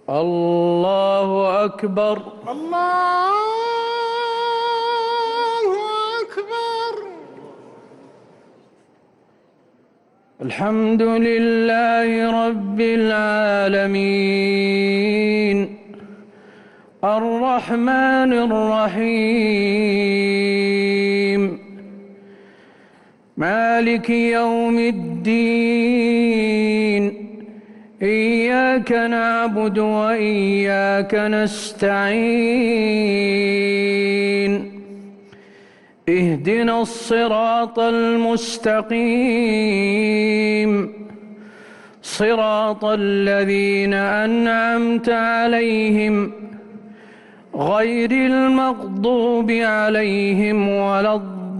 الله أكبر. الله أكبر. الحمد لله رب العالمين الرحمن الرحيم مالك يوم الدين إياك نعبد وإياك نستعين اهدنا الصراط المستقيم صراط الذين أنعمت عليهم غير المغضوب عليهم ولا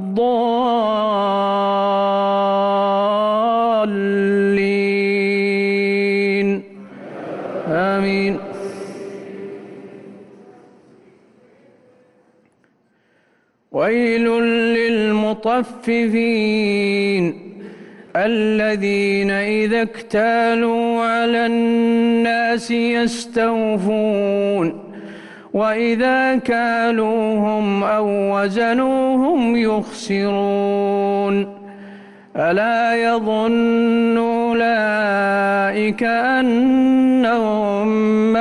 الضالين آمين. ويل للمطففين الذين إذا اكتالوا على الناس يستوفون وإذا كالوهم أو وزنوهم يخسرون ألا يظن أولئك أنهم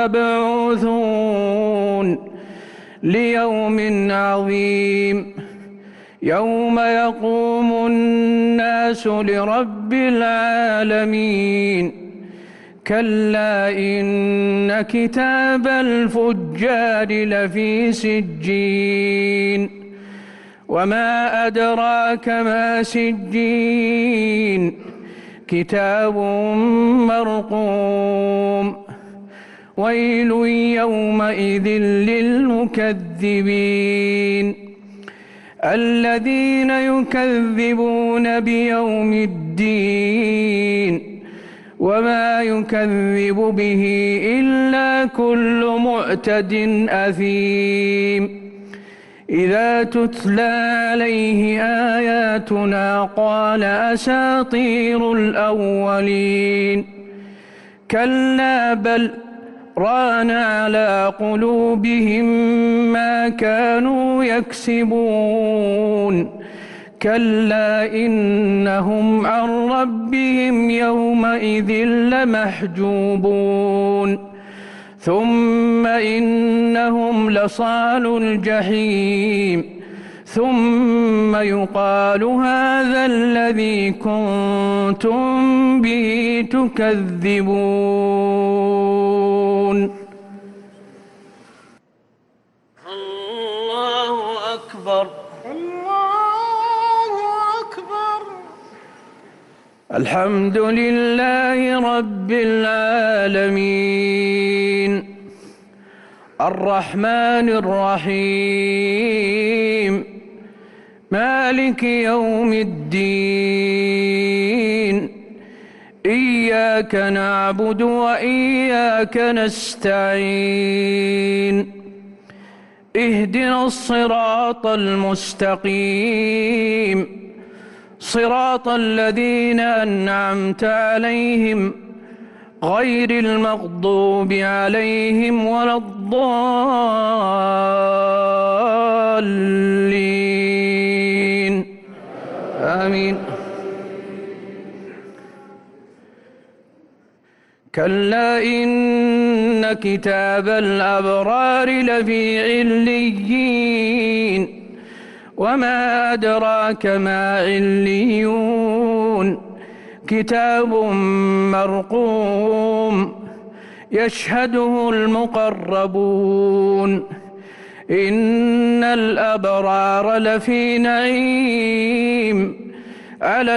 مبعوثون ليوم عظيم يوم يقوم الناس لرب العالمين كلا إن كتاب الفجار لفي سجين وما أدراك ما سجين كتاب مرقوم ويل يومئذ للمكذبين الذين يكذبون بيوم الدين وما يكذب به إلا كل معتد أثيم إذا تتلى عليه آياتنا قال أساطير الأولين كلا بل ران على قلوبهم ما كانوا يكسبون كلا إنهم عن ربهم يومئذ لمحجوبون ثم إنهم لصالو الجحيم ثم يقال هذا الذي كنتم به تكذبون. الله أكبر. الله أكبر. الحمد لله رب العالمين الرحمن الرحيم مالك يوم الدين إياك نعبد وإياك نستعين اهدنا الصراط المستقيم صراط الذين أنعمت عليهم غير المغضوب عليهم ولا الضالين آمين. كلا إن كتاب الأبرار لفي عليين وما أدراك ما عليون كتاب مرقوم يشهده المقربون إن الأبرار لفي نعيم على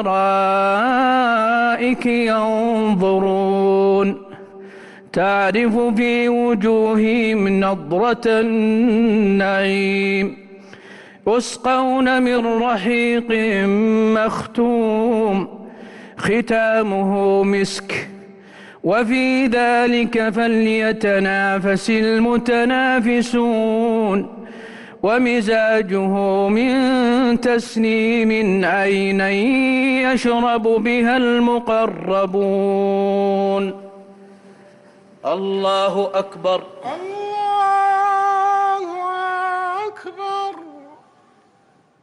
الأرائك ينظرون تعرف في وجوههم نضرة النعيم يسقون من رحيق مختوم ختامه مسك وفي ذلك فليتنافس المتنافسون ومزاجه من تسنيم عينا يشرب بها المقربون الله أكبر. الله أكبر.